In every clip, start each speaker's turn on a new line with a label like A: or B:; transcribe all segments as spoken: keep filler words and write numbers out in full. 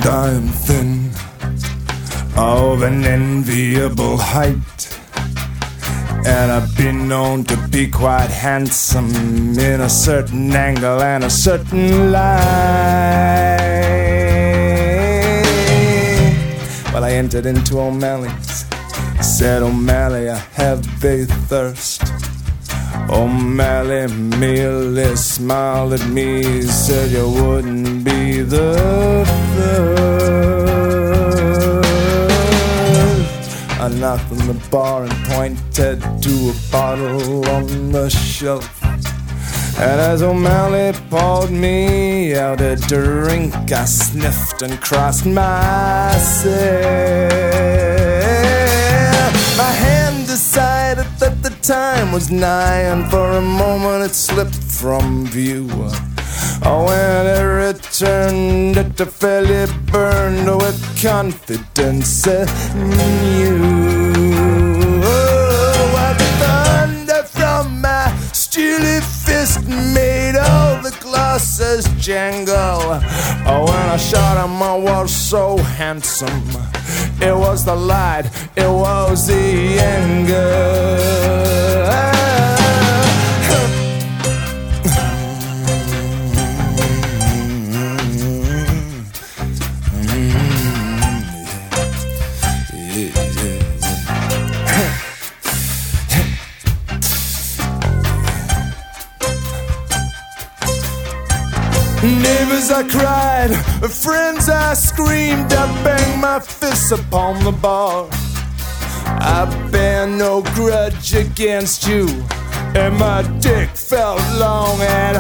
A: and I am thin, of an enviable height, and I've been known to be quite handsome in a certain angle and a certain light. Well, I entered into O'Malley's, said, O'Malley, I have a thirst. O'Malley merely smiled at me, said you wouldn't be the first. I knocked on the bar and pointed to a bottle on the shelf, and as O'Malley poured me out a drink, I sniffed and crossed myself. My hand decided that the time was nigh, and for a moment it slipped from view. Oh, when it returned, it fairly burned with confidence anew. Oh, what thunder from my steely fist made all the glasses jangle. Oh, when I shot him, I was so handsome. It was the light, it was the anger. Neighbors, I cried, friends, I screamed, I banged my fists upon the bar. I bear no grudge against you, and my dick felt long and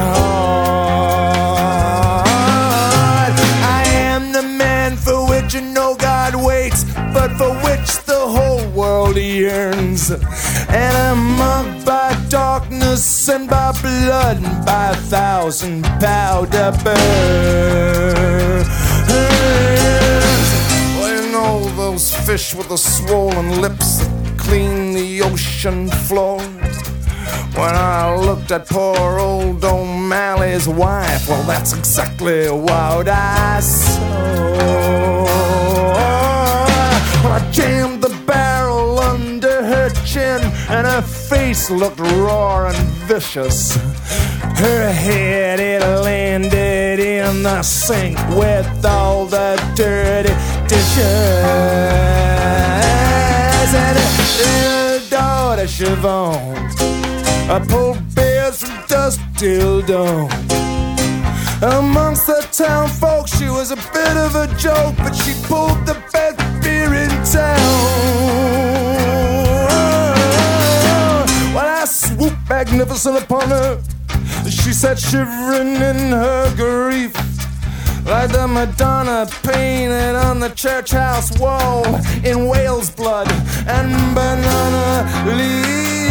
A: hard. I am the man for which no God waits, but for which the whole world yearns. And I'm marked by darkness and by blood and by a thousand powder burns. Well, you know those fish with the swollen lips that clean the ocean floors? When I looked at poor old O'Malley's wife, well, that's exactly what I saw. I jammed the barrel under her chin, and her face looked raw and vicious. Her head, it landed in the sink with all the dirty dishes. And her daughter Siobhan, I pulled beers from dusk till dawn. Amongst the town folks, she was a bit of a joke, but she pulled the best beer in town. When I swooped magnificent upon her, she sat shivering in her grief, like the Madonna painted on the church house wall in whale's blood and banana leaves.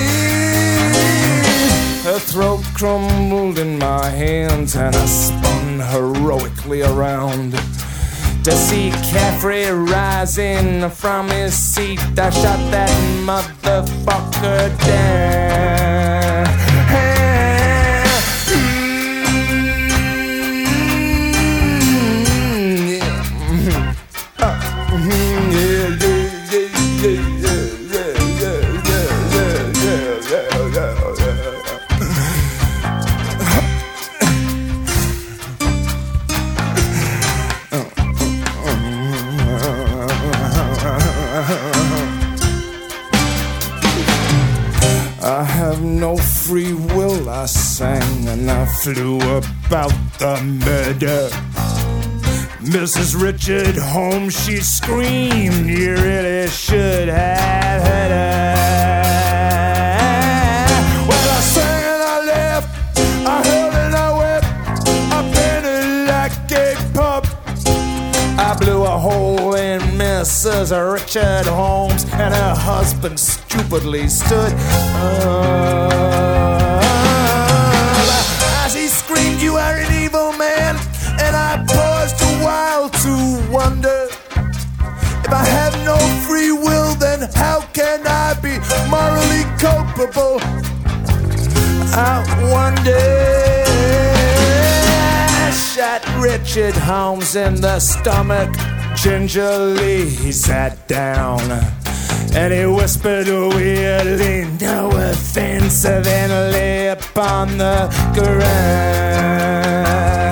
A: Her throat crumbled in my hands, and I spun heroically around to see Caffrey rising from his seat. I shot that motherfucker down. I have no free will, I sang, and I flew about the murder. Missus Richard Holmes, she screamed, you really should have heard her. Well, I sang and I laughed, I held and I wept, I panted like a pup. I blew a hole in Missus Richard Holmes, and her husband stupidly stood up. As he screamed, you are an evil man, and I paused a while to wonder, if I have no free will, then how can I be morally culpable? I wonder. I shot Richard Holmes in the stomach. Gingerly he sat down and he whispered weirdly, no offensive, and lay upon the ground.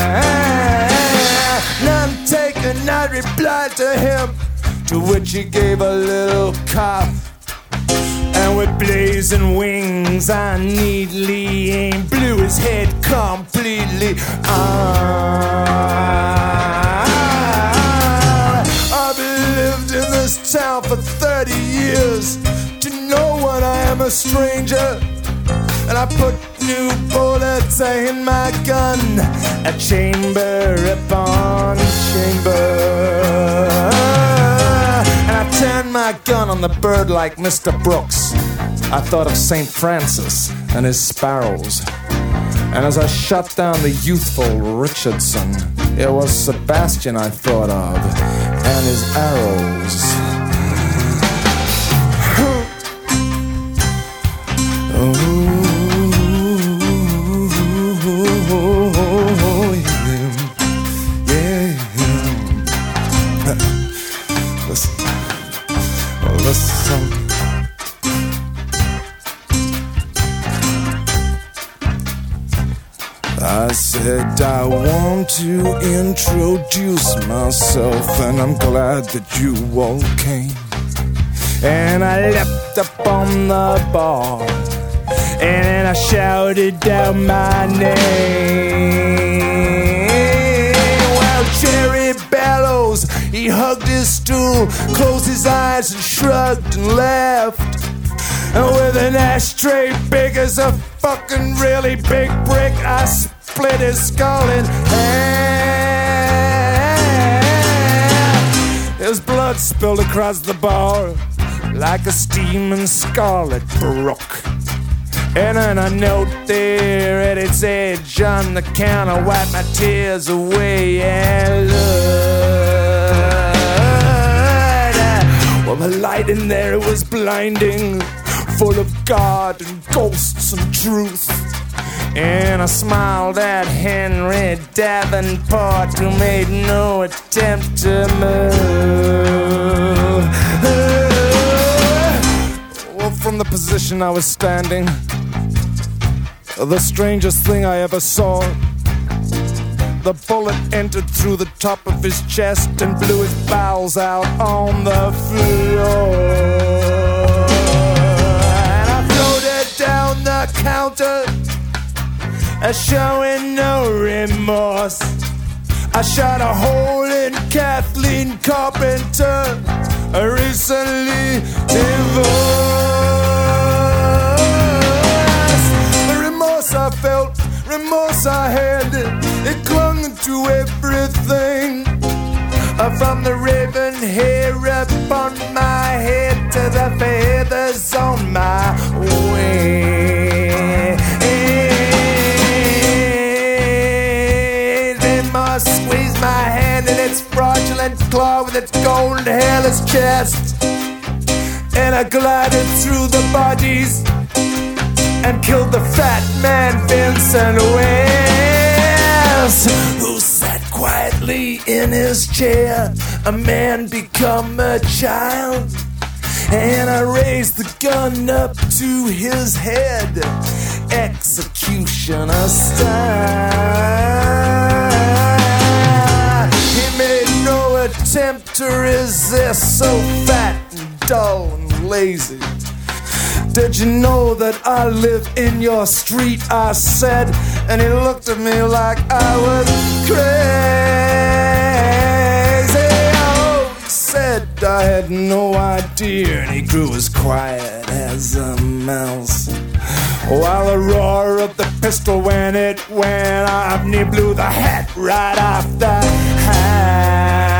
A: None taken, I replied to him, to which he gave a little cough. And with blazing wings I neatly aimed, blew his head completely off. I've lived in this town for thirty years. To no one I am a stranger. And I put new bullets in my gun, a chamber upon chamber. And I turned my gun on the bird like Mister Brooks. I thought of Saint Francis and his sparrows. And as I shot down the youthful Richardson, it was Sebastian I thought of and his arrows. Oh, yeah, yeah. Listen, listen. I said I want to introduce myself, and I'm glad that you all came. And I leapt up on the bar, and then I shouted out my name. Well, Jerry Bellows, he hugged his stool, closed his eyes and shrugged and laughed. And with an ashtray big as a fucking really big brick, I split his skull in half. His blood spilled across the bar like a steaming scarlet brook. And then a note there at its edge on the counter wiped my tears away and looked. Well, the light in there, it was blinding, full of God and ghosts and truth. And I smiled at Henry Davenport, who made no attempt to move. Well, from the position I was standing, the strangest thing I ever saw, the bullet entered through the top of his chest and blew his bowels out on the floor. And I floated down the counter, showing no remorse. I shot a hole in Kathleen Carpenter, recently divorced. The remorse I felt, remorse I had, it clung to everything. From the raven hair upon my head to the feathers on my wing. Squeezed my hand in its fraudulent claw with its gold hairless chest, and I glided through the bodies and killed the fat man Vincent Wells, who sat quietly in his chair, a man become a child. And I raised the gun up to his head, executioner style. He made no attempt to resist, so fat and dull and lazy. Did you know that I live in your street, I said, and he looked at me like I was crazy. Oh, he said I had no idea, and he grew as quiet as a mouse, while the roar of the pistol when it went off, and he blew the hat right off the house.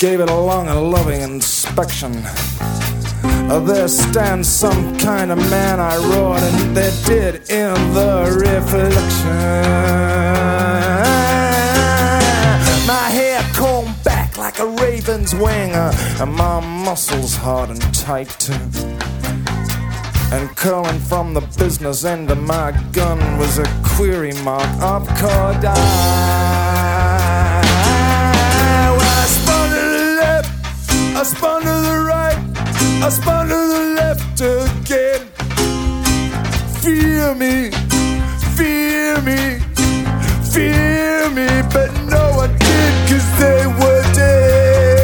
A: gave it a long and loving inspection. There stands some kind of man, I roared, and there did in the reflection. My hair combed back like a raven's wing, uh, and my muscles hard and tight. And curling from the business end of my gun was a query mark of Cordite. Well, I spun to the left, I spun to the right, I spun to the left again. Fear me, fear me, fear me, but no one did, 'cause they were dead.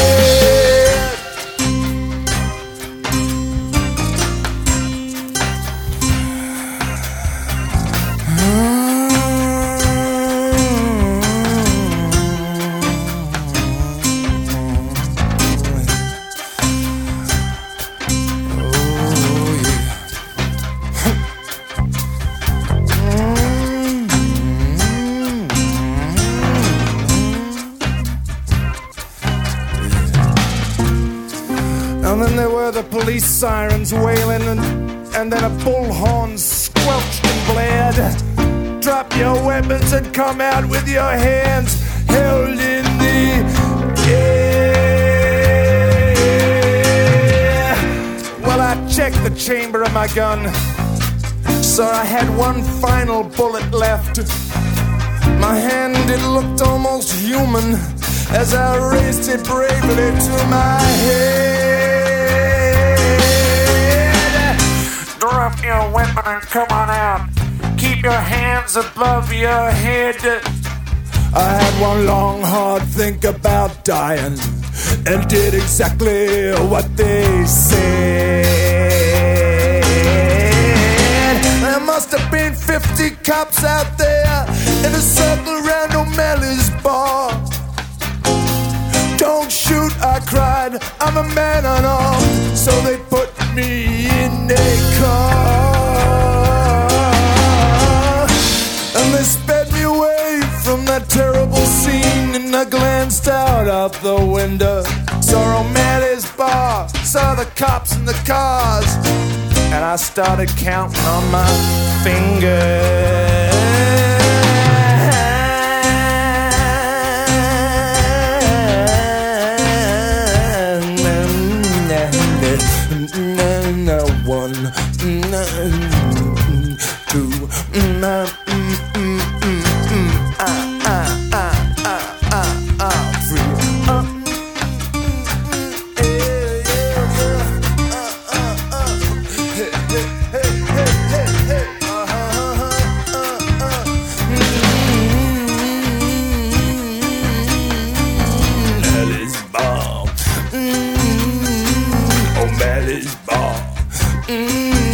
A: And then there were the police sirens wailing, and, and then a bullhorn squelched and blared. Drop your weapons and come out with your hands held in the air. Well, I checked the chamber of my gun, so I had one final bullet left. My hand, it looked almost human as I raised it bravely to my head. Drop your weapon and come on out. Keep your hands above your head. I had one long, hard think about dying, and did exactly what they said. There must have been fifty cops out there in a circle around O'Malley's bar. Don't shoot, I cried, I'm a man unarmed. So they put me in a car, and they sped me away from that terrible scene. And I glanced out of the window, saw O'Malley's bar, saw the cops and the cars, and I started counting on my fingers. One, two, three. O'Malley's bar. O'Malley's bar. Mm.